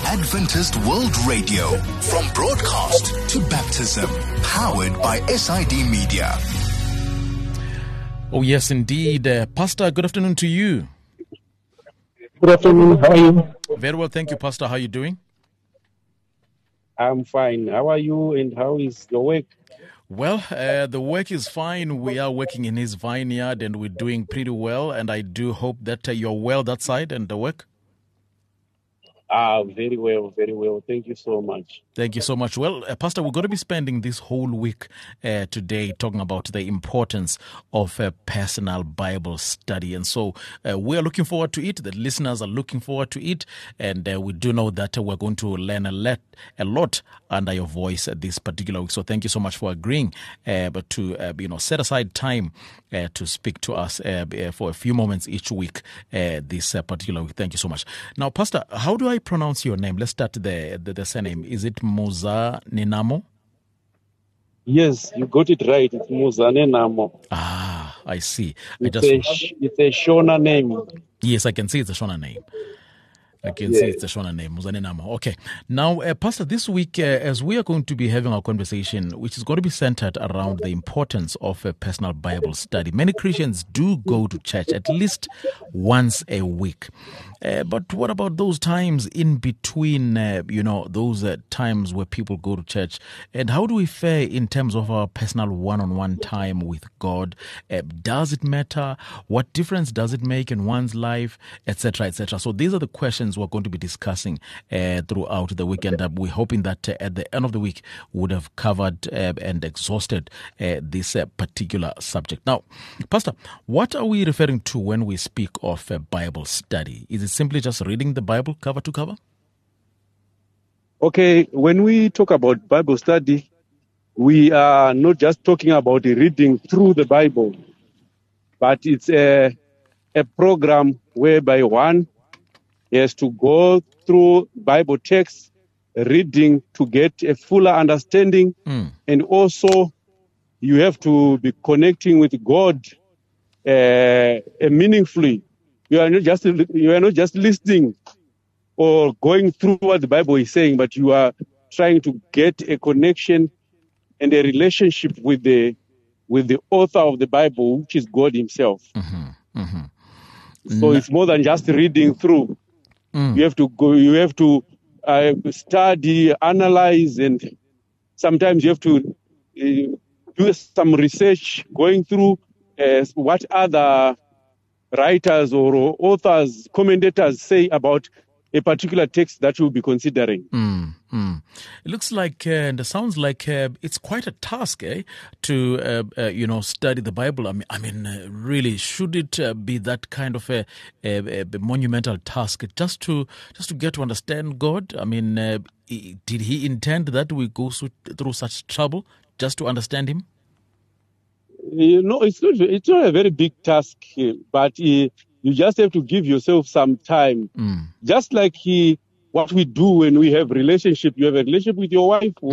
Adventist World Radio, from broadcast to baptism, powered by SID Media. Oh, yes, indeed. Pastor, good afternoon to you. Good afternoon. How are you? Very well, thank you, Pastor. How are you doing? I'm fine. How are you and how is your work? Well, the work is fine. We are working in his vineyard and we're doing pretty well. And I do hope that you're well that side and the work. Very well, very well. Thank you so much. Thank you so much. Well, Pastor, we're going to be spending this whole week today talking about the importance of personal Bible study. And so we are looking forward to it. The listeners are looking forward to it. And we do know that we're going to learn a lot under your voice this particular week. So thank you so much for agreeing to set aside time to speak to us for a few moments each week this particular week. Thank you so much. Now, Pastor, how do I pronounce your name? Let's start the surname. Is it Muzanenamo? Yes, you got it right. It's Muzanenamo. I see. It's a Shona name. Yes, I can see it's a Shona name. I can see it's a Shona name, Muzanenamo. Okay. Now, Pastor, this week, as we are going to be having our conversation, which is going to be centered around the importance of a personal Bible study, many Christians do go to church at least once a week. But what about those times in between, those times where people go to church? And how do we fare in terms of our personal one-on-one time with God? Does it matter? What difference does it make in one's life, etc., etc.? So these are the questions we're going to be discussing throughout the weekend. We're hoping that at the end of the week we would have covered and exhausted this particular subject. Now, Pastor, what are we referring to when we speak of a Bible study? Is it simply just reading the Bible cover to cover? Okay, when we talk about Bible study, we are not just talking about reading through the Bible, but it's a program whereby one has to go through Bible texts, reading to get a fuller understanding, and also you have to be connecting with God meaningfully. You are not just listening or going through what the Bible is saying, but you are trying to get a connection and a relationship with the author of the Bible, which is God Himself. So it's more than just reading through. You have to go. You have to study, analyze, and sometimes you have to do some research, going through what other writers or authors, commentators say about a particular text that you'll be considering. It looks like and it sounds like it's quite a task, to study the Bible. I mean, really, should it be that kind of a monumental task just to get to understand God? I mean, did He intend that we go through such trouble just to understand Him? It's not a very big task, but you just have to give yourself some time. Just like what we do when we have relationship. You have a relationship with your wife or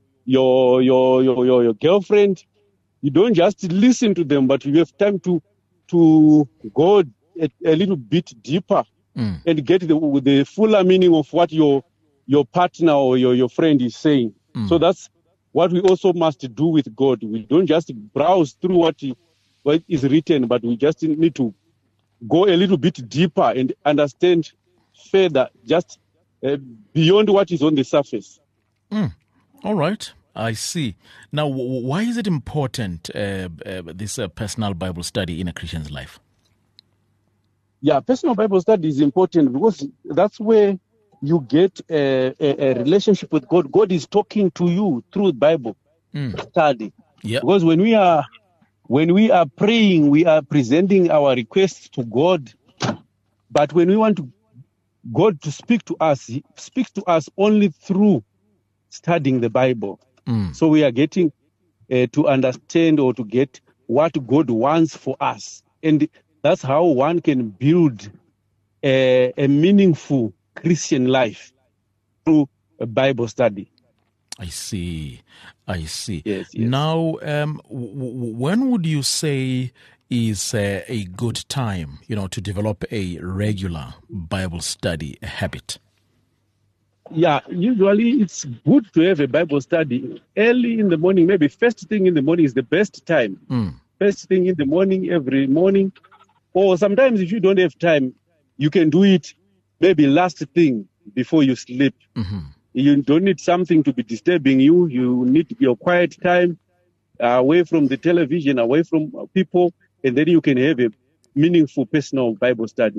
your girlfriend. You don't just listen to them, but you have time to go a little bit deeper and get the fuller meaning of what your partner or your friend is saying. So that's what we also must do with God. We don't just browse through what is written, but we just need to go a little bit deeper and understand further, just beyond what is on the surface. All right. I see. Now, why is it important, this personal Bible study in a Christian's life? Yeah, personal Bible study is important because that's where you get a relationship with God. God is talking to you through Bible study. Yeah. Because when we are praying, we are presenting our requests to God. But when we want God to speak to us, He speaks to us only through studying the Bible. So we are getting to understand or to get what God wants for us. And that's how one can build a meaningful Christian life through a Bible study. I see. Yes. Now, when would you say is a good time, to develop a regular Bible study habit? Yeah, usually it's good to have a Bible study early in the morning. Maybe first thing in the morning is the best time. First thing in the morning, every morning. Or sometimes if you don't have time, you can do it maybe last thing before you sleep. You don't need something to be disturbing you. You need your quiet time away from the television, away from people, and then you can have a meaningful personal Bible study.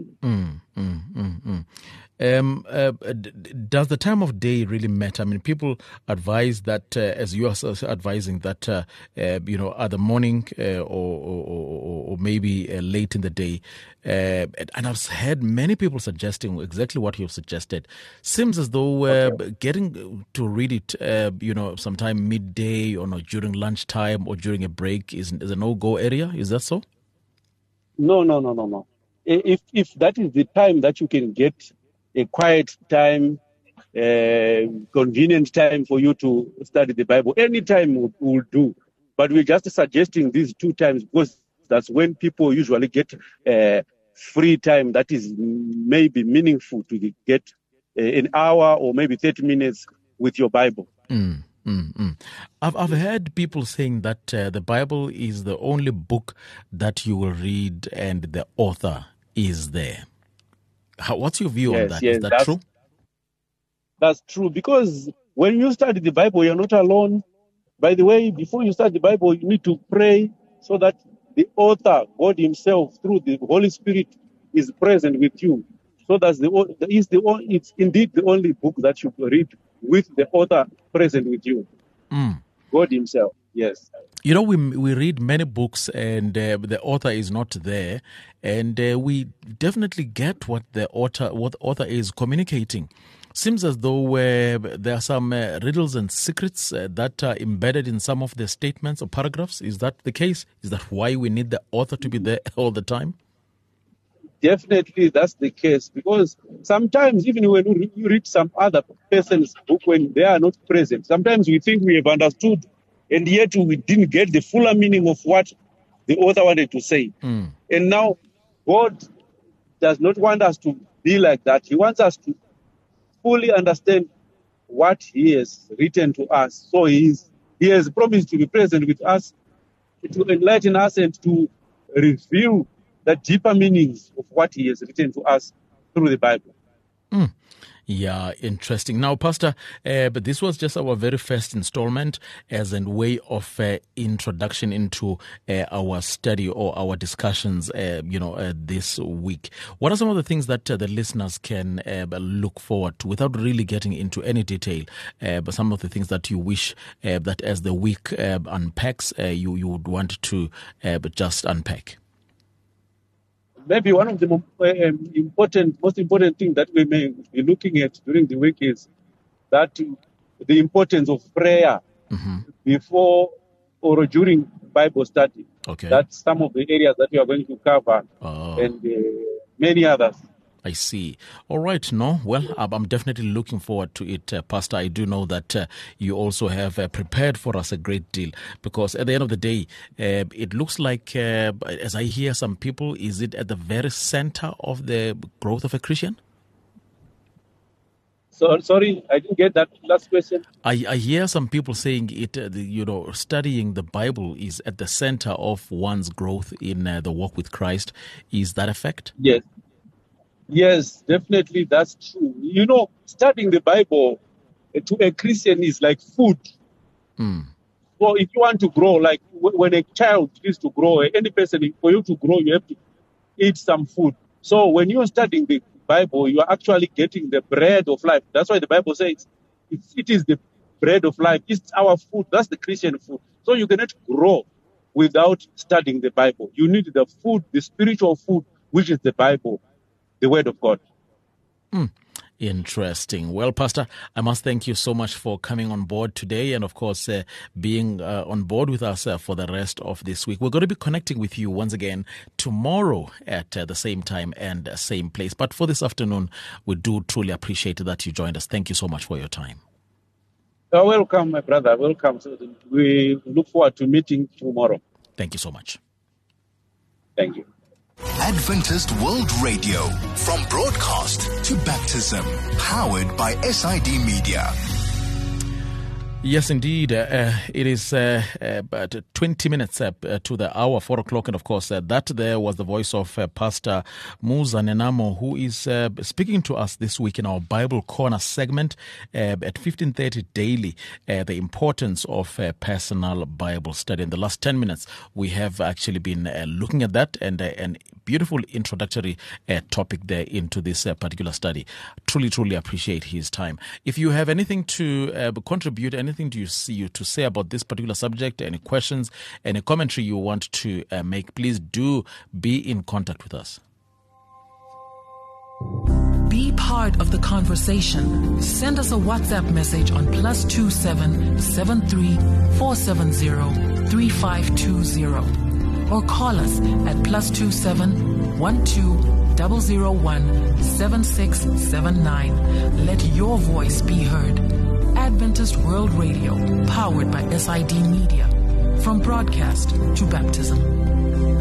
Does the time of day really matter? I mean, people advise that, as you are advising, that either morning or maybe late in the day. And I've heard many people suggesting exactly what you've suggested. Seems as though getting to read it, sometime midday or during lunchtime or during a break is a no-go area. Is that so? No. If that is the time that you can get a quiet time, convenient time for you to study the Bible, any time will do. But we're just suggesting these 2 times because that's when people usually get free time that is maybe meaningful to get an hour or maybe 30 minutes with your Bible. I've heard people saying that the Bible is the only book that you will read and the author is there. What's your view on that? Is that true? That's true, because when you study the Bible, you're not alone. By the way, before you start the Bible, you need to pray so that the author, God himself, through the Holy Spirit, is present with you. So that's it's indeed the only book that you read with the author present with you. God himself, yes. We read many books and the author is not there, and we definitely get what the author is communicating. Seems as though there are some riddles and secrets that are embedded in some of the statements or paragraphs. Is that the case? Is that why we need the author to be there all the time? Definitely, that's the case, because sometimes even when you read some other person's book when they are not present, sometimes we think we have understood, and yet we didn't get the fuller meaning of what the author wanted to say. And now God does not want us to be like that. He wants us to fully understand what he has written to us. So he has promised to be present with us, to enlighten us and to reveal the deeper meanings of what he has written to us through the Bible. Yeah, interesting. Now, Pastor, but this was just our very first installment as a way of introduction into our study or our discussions, this week. What are some of the things that the listeners can look forward to without really getting into any detail, but some of the things that you wish that as the week unpacks, you would want to just unpack? Maybe one of the most important things that we may be looking at during the week is that the importance of prayer before or during Bible study. Okay. That's some of the areas that we are going to cover, and many others. I see. All right. No, well, I'm definitely looking forward to it, Pastor. I do know that you also have prepared for us a great deal, because at the end of the day, it looks like, as I hear some people, is it at the very center of the growth of a Christian? So, sorry, I didn't get that last question. I hear some people saying it. Studying the Bible is at the center of one's growth in the walk with Christ. Is that a fact? Yes, definitely, that's true. Studying the Bible to a Christian is like food. So if you want to grow, like when a child needs to grow, any person, for you to grow, you have to eat some food. So when you're studying the Bible, you are actually getting the bread of life. That's why the Bible says it is the bread of life. It's our food. That's the Christian food. So you cannot grow without studying the Bible. You need the food, the spiritual food, which is the Bible, the Word of God. Interesting. Well, Pastor, I must thank you so much for coming on board today and, of course, being on board with us for the rest of this week. We're going to be connecting with you once again tomorrow at the same time and same place. But for this afternoon, we do truly appreciate that you joined us. Thank you so much for your time. You're welcome, my brother. Welcome. We look forward to meeting tomorrow. Thank you so much. Thank you. Adventist World Radio, from broadcast to baptism, powered by SID Media. Yes, indeed. It is about 20 minutes to the hour, 4 o'clock. And of course, that there was the voice of Pastor Musa Nenamo, who is speaking to us this week in our Bible Corner segment at 15:30 daily, the importance of personal Bible study. In the last 10 minutes, we have actually been looking at that and beautiful introductory topic there into this particular study. Truly appreciate his time. If you have anything to contribute, anything to say about this particular subject, any questions, any commentary you want to make, please do be in contact with us. Be part of the conversation. Send us a WhatsApp message on +27 73 470 3520. Or call us at +27 12 001 7679. Let your voice be heard. Adventist World Radio, powered by SID Media. From broadcast to baptism.